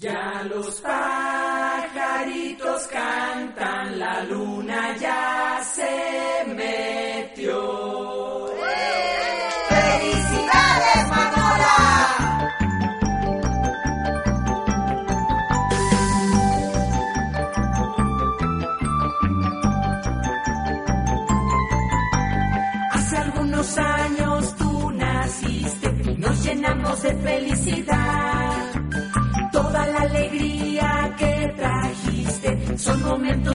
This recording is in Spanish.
Ya los pajaritos cantan, la luna ya se metió. ¡Felicidades, Manola! Hace algunos años tú naciste y nos llenamos de felicidad. Toda la alegría que trajiste son momentos